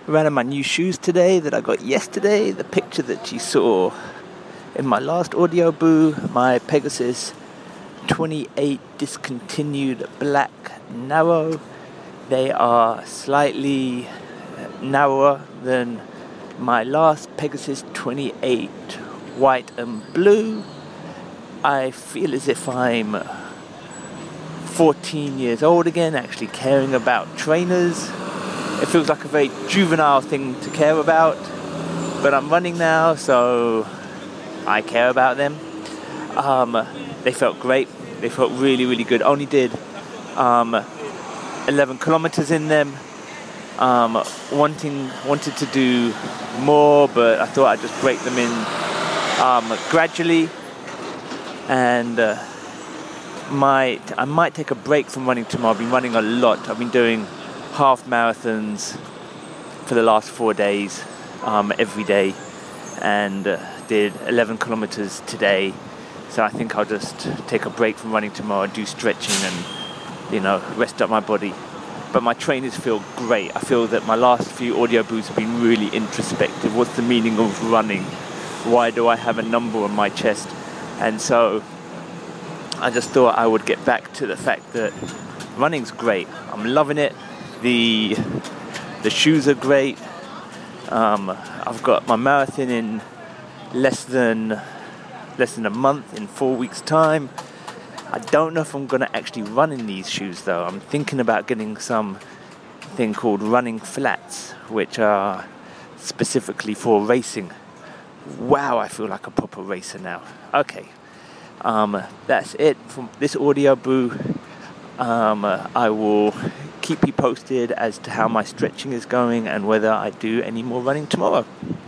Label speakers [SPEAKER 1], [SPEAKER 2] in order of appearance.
[SPEAKER 1] Ran on my new shoes today that I got yesterday. The picture that you saw in my last audio boo, my Pegasus 28 discontinued black narrow. They are slightly narrower than my last Pegasus 28 white and blue. I feel as if I'm 14 years old again, actually caring about trainers. It feels like a very juvenile thing to care about, but I'm running now, so I care about them. They felt great. They felt really, really good. Only did 11 kilometers in them. Wanted to do more, but I thought I'd just break them in gradually. And I might take a break from running tomorrow. I've been running a lot. I've been doing half marathons for the last 4 days, every day, and did 11 kilometers today. So I think I'll just take a break from running tomorrow, do stretching and, rest up my body. But my trainers feel great. I feel that my last few audio boos have been really introspective. What's the meaning of running? Why do I have a number on my chest? And so I just thought I would get back to the fact that running's great. I'm loving it. The shoes are great. I've got my marathon in less than a month, in 4 weeks' time. I don't know if I'm going to actually run in these shoes though. I'm thinking about getting something called running flats, which are specifically for racing. Wow, I feel like a proper racer now. Okay, that's it from this audio boo. I will keep you posted as to how my stretching is going and whether I do any more running tomorrow.